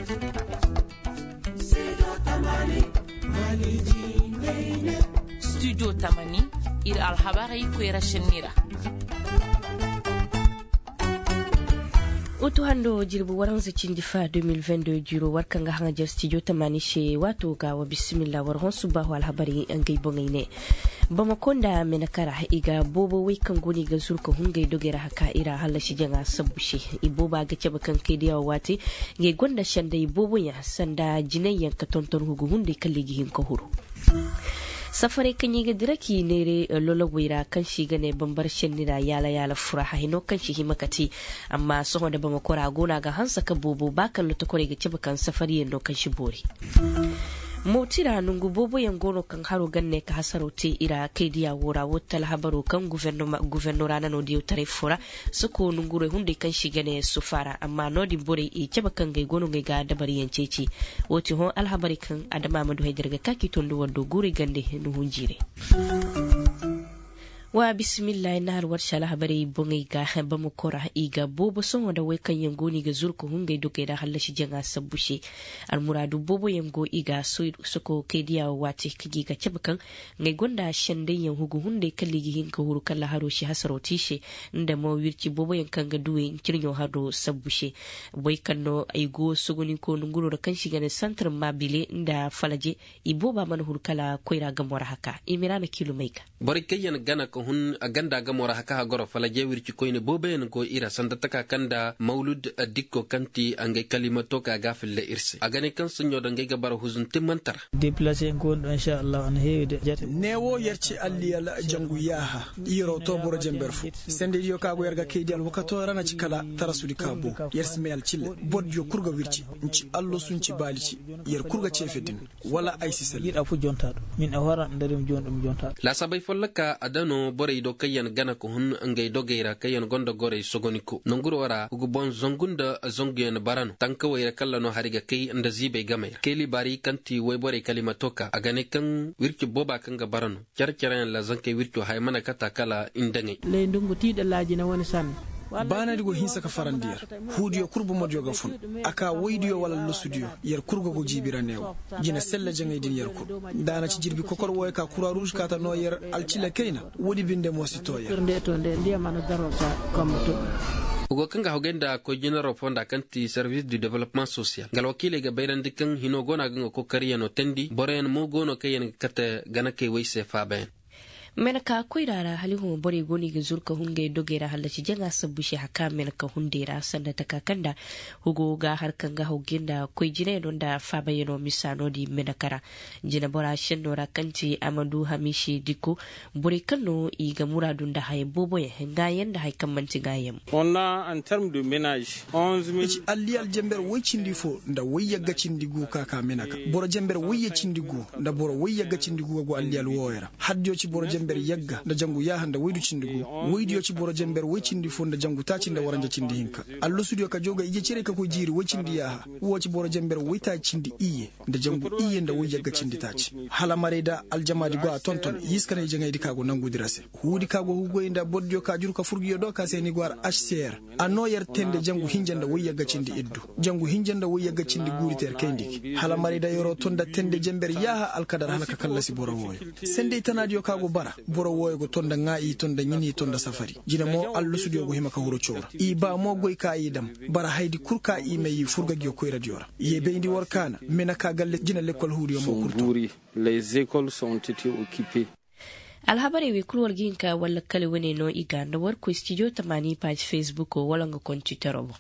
Studio Tamani ir alhabarai kwera shenira. Oto hando jirbu waran zacin difa 2022 jiro warkan ga hanga studio Tamani she wato ga wa bismillah warhon subahu alhabari an gaibon ne. Bamakonda menakara iga bobo wai kan goni ga zurka hungai dogera haka ira halashi janga sabbushe iboba ga ceba kan kai da wati ge gonda shanda ibobo ya sanda jinayyan ka tonton hugu hunde kalligi hin ka huru safare kan yi ga diraki nere lologwira kan shi gane bambar shenira yala furaha hino kan shi himakati amma soho da bamakora gona ga hansa ka bobo bakan lutakore ga ceba kan safari yando kan shi bori motira nungu bobo yangono kan haro ganne ka hasarote ira kediya wora wotal habaro kan guvernora na no diu tarifora suko nungure hunde kan shigane sufara amma no di bore e ceba kan gai gono gai ga dabari yanceci woti hon alhabari kan adama madu haidarga kaki tondo wando gure gande no hunjire wa bismillah na har warsha lahabari bungai ga bamu kora iga bobo son da wai kan yango ni ga zurku hungai dukai da halashi janga sabbushe almuradu bobo yango iga suko kediya wati kigi ga cebakan ngai gonda shandan yan hugu hunde kalligi hin ka huru kala haro shi hasaroti she inda mo wirci bobo yankan ga duwe kirnyo hado sabbushe wai kanno aigo suguni ko nunguro da kan shiga ne santar mabile inda falaje iboba man hurkala koira gamora haka imirana kilo maika bari kayan gana hun aganda gamora haka hagoro falaje wirci koyne boben ko ira sandataka kanda maulud dikko kanti angay kalimato ka gafille irse agane kan sunyo da ngay gabar huzun timantar déplacer gon insha Allah an heewde jate newo yerci alli ala jangu yaha iro to boro jemberfu sende dio kago yerga keydal wakato rana ci kala tarasudi kabo yersmel cille bodjo kurga wirci nci allo sunci balici yer kurga cefedin wala aysi sel yida fu jontado min a wara ndarim jondum jontado la sabay follaka adano bore do kayan gana ko hun ngay dogeira kayan gondo gore sogoniko nonguro wara ugu bon zongunda zongen barano tanka wayra kala no hariga kay nda zibe gamay keli bari kanti way bore kalimatoka agane kan wirki boba kan ga barano charcharan la zanke wirki hay mana kata kala indangay le ndungu tida laaji na woni san bana digo hinsa ka farandiyar hudiyo kurbu modjo ga fun aka waydiyo wala lo studio yer kurgo go jibira newo jina sella jangay din yer kur dana ci jirbi kokor woy ka kura rouge kata no yer alcila keina wodi binde mo sitoya nde to nde ndiyamana daro sa comme to ugo kanga hogenda ko general fonda kanti service du développement social gal wakile ga bayran dikan hino gona ga ko kariyano tendi boren mo gono kayen kata ganake wayse faben menaka koirara halihu bore goni ga zurka hunge dogera halaci janga sabbushi haka menaka hundera sanda takakanda hugo ga harkan ga hogenda koi jine don da fabayeno misano di menakara jina bora shenora kanti amadu hamishi diko bore kanno iga muradun da hay bobo ya nga yanda hay kamanti gayem on a en terme de ménage 11000 alli al jember waycindi fo nda wayya gacindi go kaka menaka boro jember wayya cindi go nda boro wayya gacindi go alli al woyera hadjo ci boro jember yagga da jangu ya handa waydu cindigo waydiyo ci boro jember waycindi fo nda jangu ta cinda waranja cindi hinka allo studio ka joga ije cire ka ko jiri waycindi ya wo ci boro jember wayta cindi iye nda jangu iye nda way yagga cindi taci hala mareda aljamaadi go a tonton yiskana jangay di kago nangu dirase hudi kago hugo inda bodjo ka juru ka furgiyo do ka seni gwar HCR anno yer tende jangu hinjanda way yagga cindi iddu jangu hinjanda way yagga cindi guriter kendi hala mareda yoro tonda tende jember yaha alkadar halaka kallasi boro woy sende tanadiyo kago bara boro woy go tonda ngai tonda nyini tonda safari jina mo allu studio go himaka huro chora i ba mo goy ka idam bara haydi kurka i meyi furga gyo koy radiora ye bendi workana menaka galle jina l'école hudiyo mo kurto les écoles sont occupées alhabari wi kulwar ginka wala kale wene no iga da warko studio tamani page facebook wala nga computer robo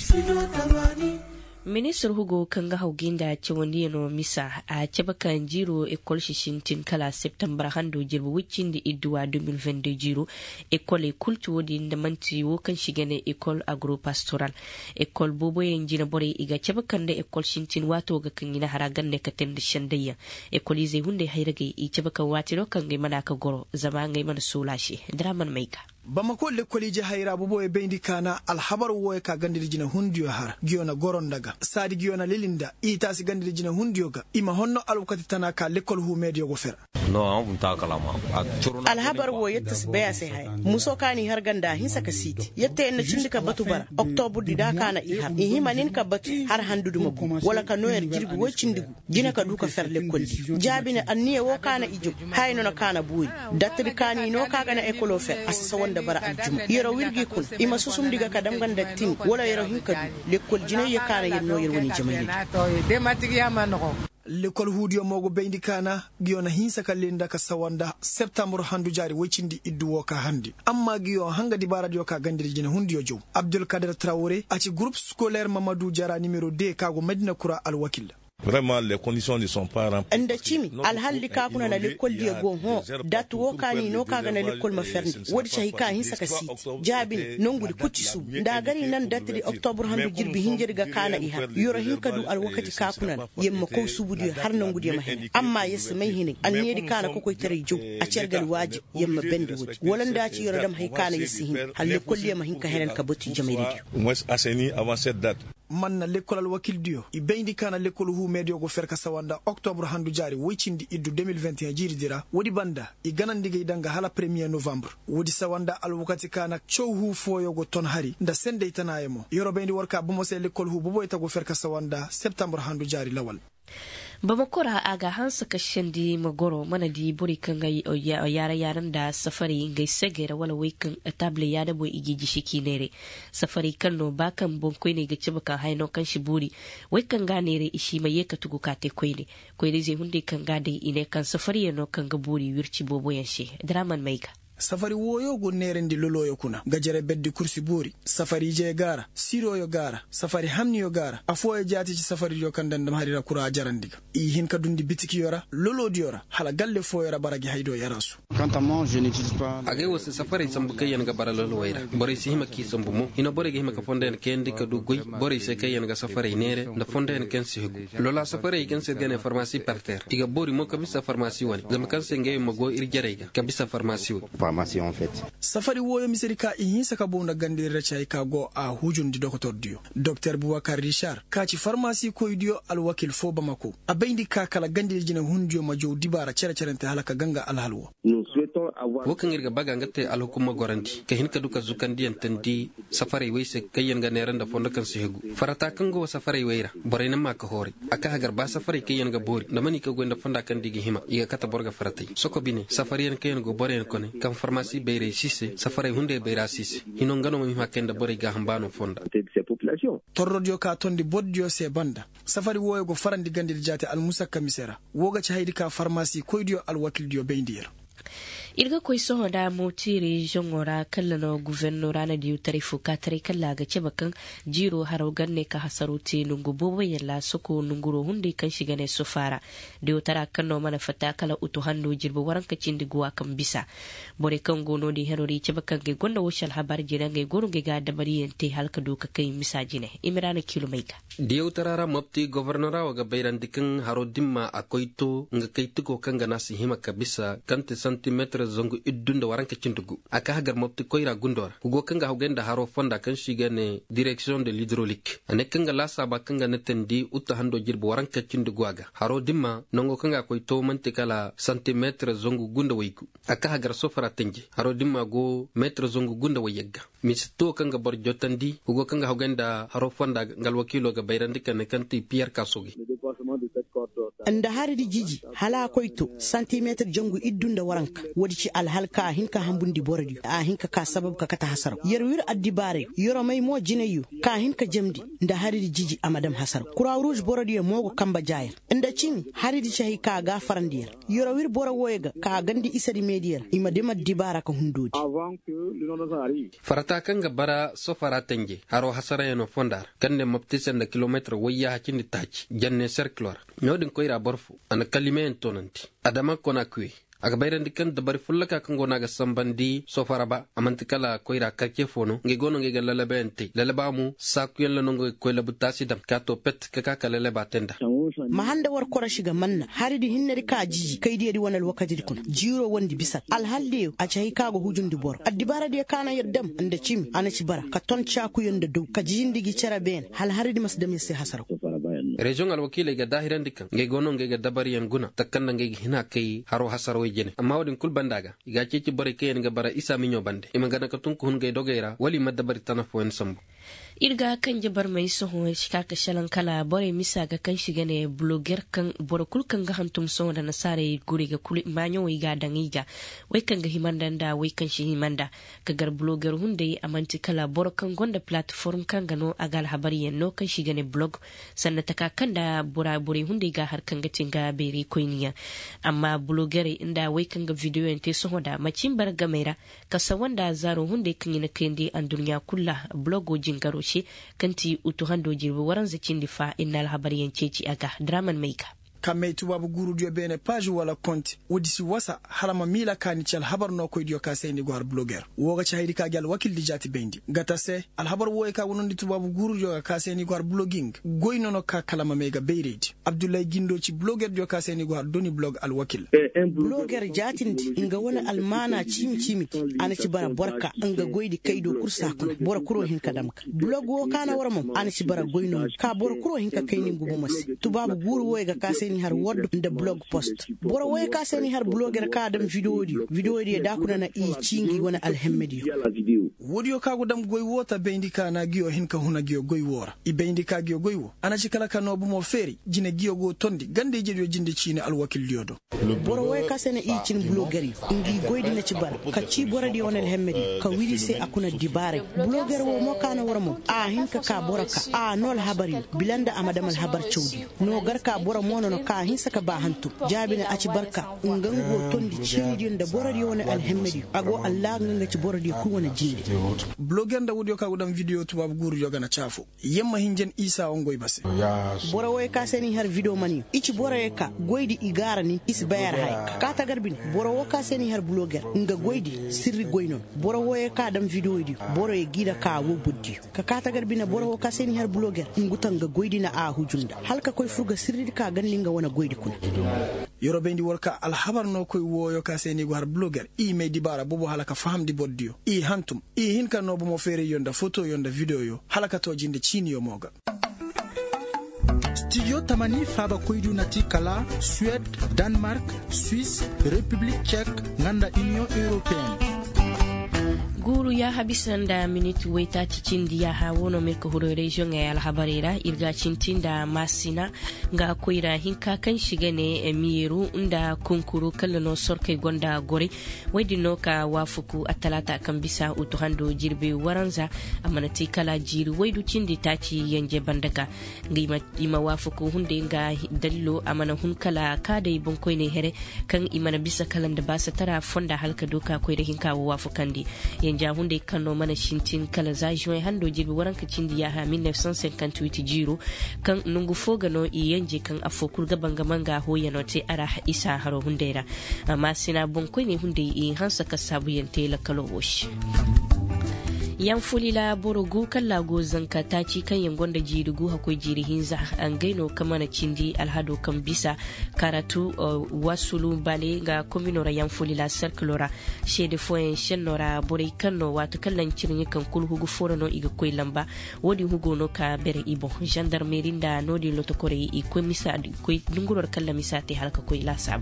Minister Hugo kanga hauginda chewandi no misa a cebakan jiro ekol shishintin kala September hando jirbu wicin di idwa 2022 jiro ekol kultu wodi ndamanti wokan shigene ekol agropastoral ekol bobo yenjina bore iga cebakan da ekol shintin wato ga kangina haragan ne katen da shandayya ekol ize hunde hairage i cebakan watiro kan ga mana ka goro zama ngai mana solashi draman maika Bamako le kolije hayra bobo e bendi kana alhabar woy ka gandir jina hundiyo har giona gorondaga sadi giona lelinda ita si gandir jina hundiyo ga ima honno alwakati tana ka lekol hu medio go fer no unta kalama alhabar wo yettas baya sai hay muso kani har ganda hin saka siti yette en cindika batu bara october dida kana i har in himanin ka batu har handudu mako wala ka noyer jirbi wo cindigu jina ka duka fer lekolli jabine anniye wo kana ijo hayno no kana buuri datri kani no kaga na ekolo fer asasa wanda bara aljum yero wirgi kul ima susum diga ka damgan dattin wala yero hinkadu lekol jina ye kana yen noyer woni jamayi de matigi amano l'école hudiyo mogo bendi kana giona hinsa kalenda ka sawanda septembre handu jari wicindi iddu woka handi amma giyo hanga di baradio ka gandiri jine hundiyo jow Abdul Kader Traoré ati groupe scolaire Mamadou Diara numéro 2 kago Medina Kura al wakil. Vraiment, les conditions ne sont pas remplies. Anda chimi alhalli ka kuna na l'école die go ho datu wo kani no kaga na l'école ma ferni wodi shahi ka hin saka sit jabin nongudi kutisu nda gari nan datri octobre handu jirbi hinjir ga kana iha yoro hin kadu al wakati ka kuna yemma ko subudi har nongudi ma hen amma yes mai hin an yedi kana ko koy tare jo a cergal waji yemma bendi wodi wolan da ci yoro dam hay kana yes hin hal l'école ma hin ka henen ka botti jamaidi moi assaini avant cette date man na l'école al wakil dio i bendi kana l'école hu medio go ferka sawanda octobre handu jari wicindi iddu 2021 jiri dira wodi banda i ganandige idanga hala 1er novembre wodi sawanda al wakati kana chow hu foyo go ton hari nda sende itanayemo yoro bendi warka bumo se l'école hu bobo ita go ferka sawanda septembre handu jari lawal Bamakora aga hansa kashin di magoro mana di buri kan ga yaran da safari ngai segera wala wekan table ya da boy igiji shiki nere safari kan no bakan bonkoi ne gaci baka haino kan shi buri wekan ga nere ishi mai yeka tugu ka te koine koine zai hunde kan ga dai ine kan safari no kan ga buri wirci bobo yanshe draman maiga safari woyo go nerendi loloyo kuna gajere beddi kursi buri safari je gara siro yo gara safari hamni yo gara afo e jati ci safari yo kan dandam harira kura jarandiga i hin ka dundi bitiki yora lolo diora hala galle fo yora baragi haydo yarasu kantamment je n'utilise pas age wose safari sambu kayen ga bara lolo wayra bore si hima ki sambu mo ino bore ge hima ka fonden kendi ka du goy bore se kayen ga safari nere na fonden ken si hugu lola safari ken se gane pharmacie par terre iga bori mo kabisa pharmacie wani zama kan se ngey mo go ir jarega kabisa pharmacie en fait. Safari woyo misirika ihinsa ka bonda gandira chai ka go a hujundi docteur dio Dr Boubacar Richard ka ci pharmacie ko dio al wakil fo Bamako abendi ka kala gandira jina hundio ma jow dibara cerente halaka ganga al halwo nous souhaitons avoir wokan irga baga ngate al hukuma goranti ka hin ka duka zukandi entandi safari wayse kayen ga neranda fonda kan sehegu farata kan go safari wayra borena ma ka hore aka hagar ba safari kayen ga bori da mani ka gonda fonda kan digi hima iga kata borga faratai soko bine safari en kayen go boren kone kan pharmacie beyre sisse safari hunde beyra sisse hino ngano mi hakenda bore ga hambano fonda torrodio ka tondi boddio se banda safari woyo go farandi gandir jate al musakka misera woga ci haydi ka pharmacie koydio al wakil dio beyndiyero irga koy so da motiri jongora kallano guvernora na diu tarifu ka tare kalla ga ce bakan jiro haro ganne ka hasaruti nungu bobo yalla soko nunguro hunde kan shiga ne sufara diu tara kanno mana fata kala utu hannu jirbo waranka cindi guwa kan bisa bore kan gono di herori ce bakan ga gonda woshal habar jina ga gonu ga da mariyente halka doka kai misajine imrana kilometer diu tarara mopti guvernora waga bayran dikin haro dimma akoito nga kaituko kan ga nasi hima ka bisa kante centimetre zongo iddunda waranka cintugu aka hagar mopti koira gundora hugo kanga hugenda haro fonda kan shigane direction de l'hydraulique ane kanga lasa ba kanga netendi utta hando jirbo waranka cintugu aga haro dimma nongo kanga koy to manti kala centimetre zongo gunda wayku aka hagar sofara tenje haro dimma go metre zongo gunda wayega misto kanga bor jotandi hugo kanga hugenda haro fonda ngal wakilo ga bayrandika ne kanti pierre kasogi anda haridi jiji hala koyto centimetre jongu iddunda waranka wodi ci alhalka hinka hambundi boradi a hinka ka sabab ka kata hasar yerwir addibare yoro may mo jineyu ka hinka jamdi nda haridi jiji amadam hasar kura rouge boradi mogo kamba jayer nda cin haridi shahi ka ga farandiyar yoro wir bora woyega ka gandi isadi mediyar imadema dibara ka hundodi farata kanga bara sofara tenge haro hasara yano fondar kanne moptisen da kilometre wayya hakindi tachi janne circular nyodin koira borfu ana kalime tonanti adama konakwe aga bayran dikan da bari fullaka kan gona ga sambandi sofaraba amantikala koira kake fono nge gono nge lalabente lalabamu sakuyen lanongo ko labutasi dam kato pet kaka lalaba tenda mahanda war kora shiga manna hari di hinnari ka jiji kai di wonal wakati kun jiro wondi bisat alhalde a cai kago hujun di bor addibara de kana yaddam anda chimi ana cibara ka ton chaku yonda do ka jindigi cara ben hal hari di masdami se hasar region alwakile ga dahiran dikan nge gono nge ga dabariyan guna takkanna nge hina kai haro hasaro yene amma wadin kul bandaga iga ceci bare kayen ga bara isa minyo bande imagana ka tunku hun nge dogera wali madabari tanafo en sambu irga kan jabar mai soho shika ka shalan kala bore misa ga kan shiga ne blogger kan borokul kan ga hantum so da nasare guri ga kul manyo iga dangiga wai kan ga himanda da wai kan shi himanda ka gar blogger hunde amanti kala borokan gonda platform kan gano agal habari yanno kan shiga ne blog sannan ta kan da bura hunde ga har kan ga tinga beri koiniya amma blogger inda wai kan ga video ente soho da macin bar gamera kasa wanda zaro hunde kan yi na kendi an duniya kulla blogo jingaro kanti utuhando jirbu waran zakin difa innal habariyan ceci aga draman maika kamay tubabu guru dio bene page wala compte wodisi wasa harama mila kani chal habar no koy dio ka seyni gwar blogger woga chaydi ka gal wakil di jati bendi gata se al habar woy ka wonondi tubabu guru dio ka seyni gwar blogging goy nono ka kalama mega beyredi abdoulaye gindo ci blogger dio ka seyni gwar doni blog al wakil blogger jatindi nga wona almana chimi ana ci bara borka nga goydi kaydo kursa ko bor kuro hin kadamka blog wo kana warmam ana ci bara goyno ka bor kuro hin ka kayni ngubo mas tubabu guru woy ga ka seni har word the blog post boro way ka seni har blogger ka dam video di da kuna na i cingi wona alhemmedi wodio ka godam goy wota bendi ka na giyo hin ka huna giyo goy wora i bendi ka giyo goy wo ana ci kala kanobu mo feri jine giyo go tondi gande jedio jinde cine al wakil diodo boro way ka seni i cin blogger ngi goydi na ci bar ka ci boro di wona alhemmedi ka wili se akuna dibare blogger wo mo kana warmo a hin ka boraka a nol habari bilanda amadamal habar chawdi no garka boro mono no ka hin saka ba hantu jabina aci barka ngango tondi ciidin da boradi wona alhemmedi ago allah nganga ci boradi ku wona jiide blogger da wudio ka gudam video tubab guru yoga na chafo yemma hinjen isa on goy base boro way ka seni har video mani ici boro ka goydi igara ni is bayar hay ka ta garbin boro wo ka seni har blogger nga goydi sirri goynon boro way ka dam video di boro e gida ka wo buddi ka ta garbina boro wo ka seni har blogger ngutanga goydi na a hujunda halka koy fuga sirri ka ganninga wona goydi kun yoro bendi worka alhabar no koy woyo ka seni war blogger i me dibara bobo halaka fahamdi boddio i hantum i hinka no mo fere yonda photo yonda video yo halaka to jinde chini yo moga studio tamani faba koydu nati kala Suède, Danemark, Suisse, République tchèque nganda Union européenne guru ya habisan da minute waita cikin diya ha wono mirka huro region ya alhabarera irga cintin da masina ga koira hinka kan shiga ne emiru inda kunkuru kallano sorkai gonda gore wadi noka wafuku atalata kan bisa utuhando jirbe waranza amanati kala jiri waidu cindi taci yanje bandaka ngima ima wafuku hunde nga dallo amana hun kala kada ibon koine here kan imana bisa kalan da basa tara fonda halka doka koira hinka wafukandi ja hunde kano mana shintin kala za juin hando jibi waranka cindi ya ha 1958 jiro kan nungu fogano i yanje kan afokur gaban gamanga hoya no te ara isa haro hundera amma sina bonko ne hunde i hansa ka sabu yante la kalo wosh yan fulila borogu kala go zanka ta ci kan yangon da jirigu hakoi jirihin za an gaino kamana cindi alhado kan bisa karatu wasulu bale ga kominora yan fulila circulora shede foyen shenora bore kanno wato kallan cirin kan kulhugu forano iga koi lamba wodi hugo no ka bere ibo gendarmerie da nodi lotokore i komisa koi dunguror kala misate halka koi la sabu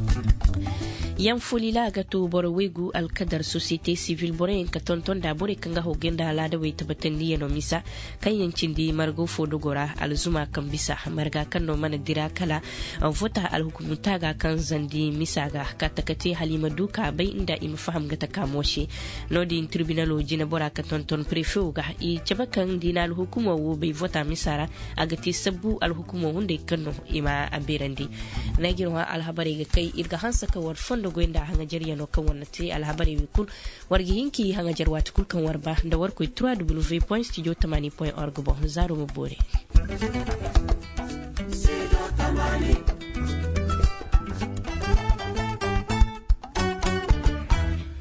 yan fulila ga to boro wegu alkadar société civile bore en ka tonton da bore kanga hogenda la da wai tabatan liya no misa kan yancin di margo fodogora alzuma kan bisa marga kan no mana dira kala vota alhukumta ga kan zandi misa ga katakate halima duka bai inda im faham ga takamoshi no di tribunal jina bora ka tonton prefet ga i cabakan dina alhukuma wo bai vota misara agati sabu alhukuma hunde kanno ima aberandi nagirwa alhabari ga kai irga hansa ka war fondo goinda hanga jariya no kan wonnati alhabari wi kul wargi hinki hanga jarwati kul kan warba da warko 3w.studio80.org bo zaro mo bore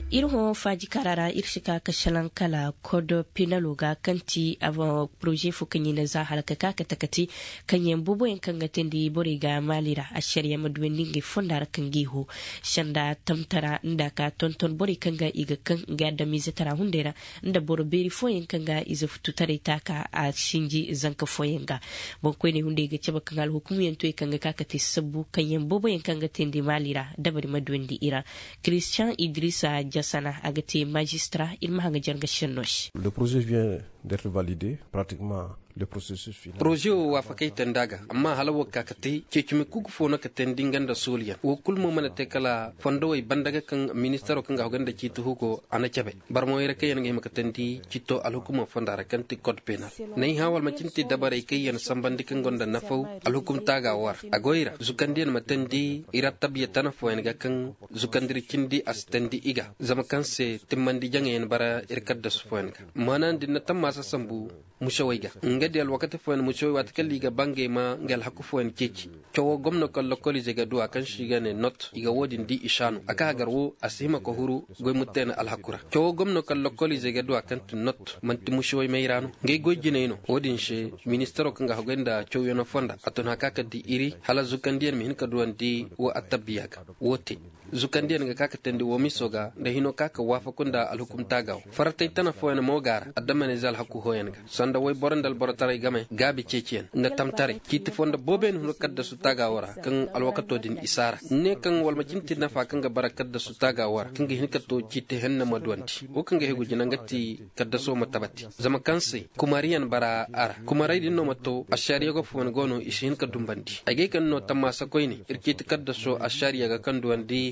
irho faji karara irshika kashalan kala kodo pinalo ga kanti avant projet fu kanyi na za halaka kaka takati kanyen bubo en kanga tendi bore ga malira a shari'a madwendinge fondara kangiho shanda tamtara ndaka tonton bore kanga iga kan ga da mizetara hundera nda boro beri foyen kanga iza fututare taka a shinji zanka foyenga bon ko ne hunde ga ceba kanga hukumu yento kanga kaka te sabu kanyen bubo en kanga tendi malira dabari madwendi ira Christian Idrissa Jassana agati magistrat il mahanga jarga shennosh. Le projet vient d'être validé pratiquement le processus final. Projet wa fakai tandaga amma halawa kakati ke kimi kugu fona ka tendingan da soliya wo kulmo mana te kala fondo way bandaga kan ministero kan ga hoganda kitu hugo ana chabe barmo yere kay nga maka tendi kito al hukuma fondara kan ti code penal nay hawal ma cinti dabare kay yan sambandi kan gonda nafaw al hukum taga war agoira zukandian ma tendi ira tabiya tan fo en ga kan zukandiri kindi astendi iga zama kan se timmandi jangen bara irkadda su fo en ga manan dinna tamma sa sambu mushawaiga ngadi al wakati fo en mushawi wat kalli ga bange ma ngal hakku fo en keki to gomno kollo koli je ga duwa kan shiga ne not iga wodin di ishanu aka garwo asima ko huru goy mutena al hakura to gomno kollo koli je ga duwa kan not manti mushawi mayrano ngay goy jineno wodin she ministero kan ga hogenda to yono fonda atona kaka di iri hala zukandien mi hin ka duwan di wo atabiyaga wote zukandien ga kaka tendi wo misoga da hino kaka wafa kunda al hukum tagaw faratay tana fo en mogara adamane zal hakku hoyenga sanda way borandal borotare game gabi cecien na tamtare kiti fonda boben huno kadda su taga wara kan alwakato din isara ne kan walma cinti nafa kan ga barakadda su taga wara kan ga hinka to kiti henna madwanti o kan ga hegu jinangati kadda so matabati zama kanse kumariyan bara ara kumarai din no mato ashariya go fon gono ishin ka dumbandi age kan no tamma sakoyni irkiti kadda so ashariya ga kan duwandi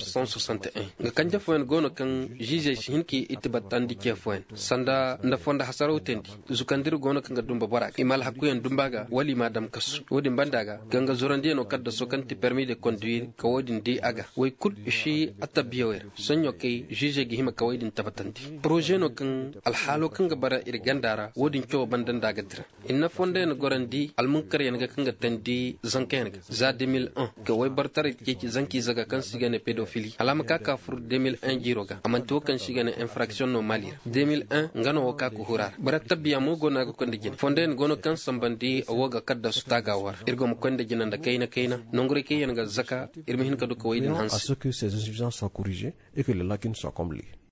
1961 ga kanja fon gono kan jije hinki itibatandi ke fon sanda nda fonda hasaro tendi zukandir gono kan ga dumba bara imal hakuyan dumbaga wali madam kasu wodin bandaga ganga zorandi no kadda so kanti permis de conduire ka wodin de aga way kul shi atabiyawer sanyo kay jije gi hima ka wodin tabatandi projet no kan alhalo kan ga bara irgandara wodin kyo bandan daga dira inna fonde no gorandi almunkar yan ga kan ga tandi zanken ga za 2001 ga way bartare ke zanki zaga kan sigane pédophilie alama kaka fur 2001 jiroga amanto kan sigane infraction no malir 2001 ngano ka ko hurar bara tabiya mo gona ga konde jin fonden gono kan sambandi awoga kadda su tagawar irgo mo konde jinan da kaina nongure ke yan ga zaka irmihin ka duka waydin hans à ce que ces insuffisances soient corrigées et que les lacunes soient comblées.